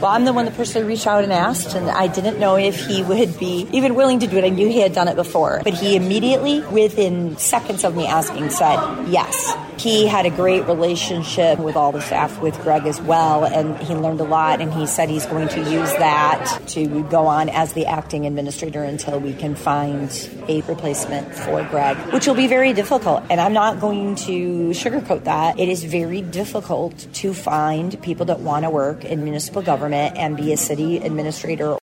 Well, I'm the one that personally reached out and asked, and I didn't know if he would be even willing to do it. I knew he had done it before, but he immediately, within seconds of me asking, said yes. He had a great relationship with all the staff, with Greg as well, and he learned a lot, and he said he's going to use that to go on as the acting administrator until we can find a replacement for Greg, which will be very difficult. And I'm not going to sugarcoat that. It is very difficult to find people that want to work in municipal government and be a city administrator